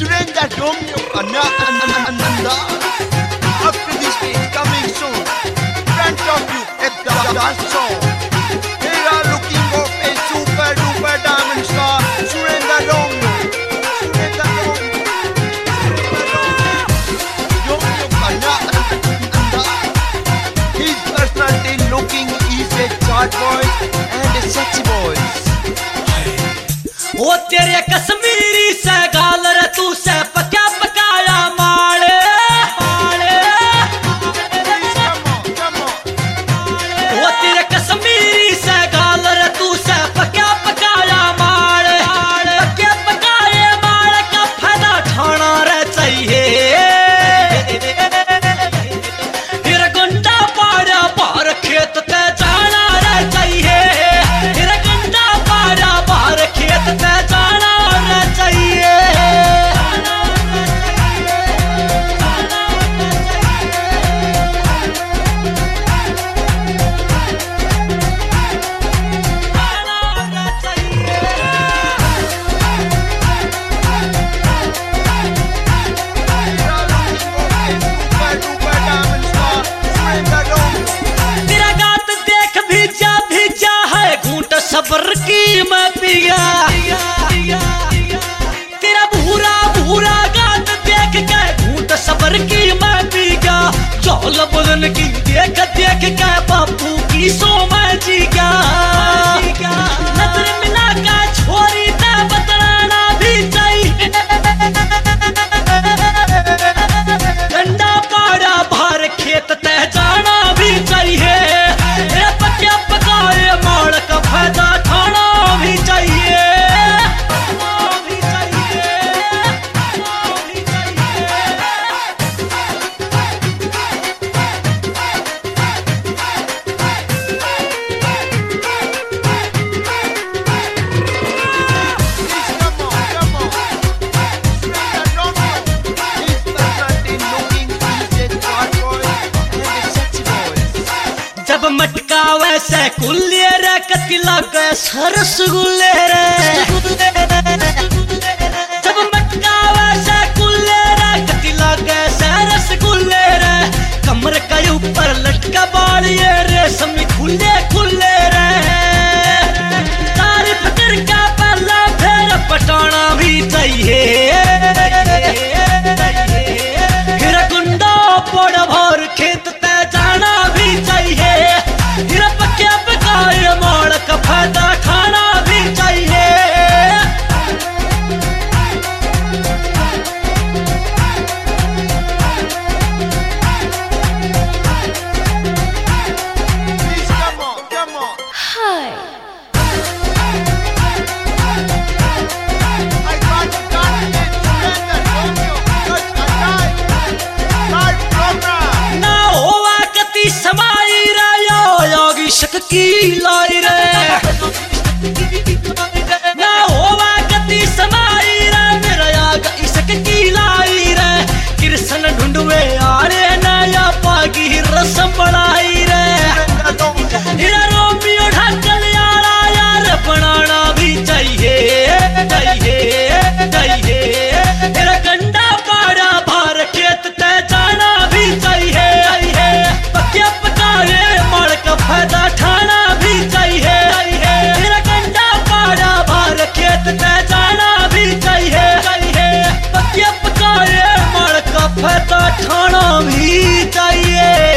Surrender Romeo Ananda. After this stage coming soon, front of you at the dance song. They are looking for a super duper diamond star. Surrender Romeo. Surrender Romeo. Romeo Ananda. His personality looking is a chart boy and a sexy boy. ओ तेरे कश्मीरी से गाल रे तू से पका पकाया माले ओ तेरे कश्मीरी से गाल रे तू से पका पकाया माले पके पकाए माल का फायदा ठाना रे चाहिए फिर गुंडा पाड़ा बाहर खेत ते जाना रे चाहिए फिर गुंडा पाड़ा बाहर खेत ते सबर की मैं पिया तेरा भूरा भूरा गात देख के घूट सबर की मैं पिया चौल बदन की देख देख के बापू की सो मैं जी गया नजर मिला का छोरी ते बतलाना भी चाहिए डंडा पाड़ा बाहर खेत ते जाना भी चाहिए पक्या पकाए माल का फायदा खाना भी चाहिए जब मटका वैसे कुल्ले रे कतिला के सरसगुल्ले रे जब मटका वैसे कुल्ले रे कतिला के सरसगुल्ले रे कमर के ऊपर लटका बालिए रेशम खुले खुले रे तारीफ करके पहला फिर पटाना भी चाहिए फिर गुंडा पड़ भर खेत ते जाना भी चाहिए फिर पक्के पकाए माल का फायदा खाना भी चाहिए Come on. Hi. I got the confidence to surrender Romeo. Touch and die. Start program. ना होवा कति समाई रायो योगी शक की लाई रे ना होवा कति समाई रे मेरा याग इसक की लाई रे कृष्ण ढूंढवे आरे नया पागी रसम बढ़ाई रे हीरा रोमियो ढाकल यारा यार बनाना भी चाहिए चाहिए चाहिए तेरा गंडा पाड़ा बाहर खेत ते जाना भी चाहिए पक्के पकाए माल का फायदा ठाना भी चाहिए तेरा गंडा पाड़ा बाहर खेत ते जाना भी चाहिए पक्के पकाए माल का फायदा ठाना भी चाहिए।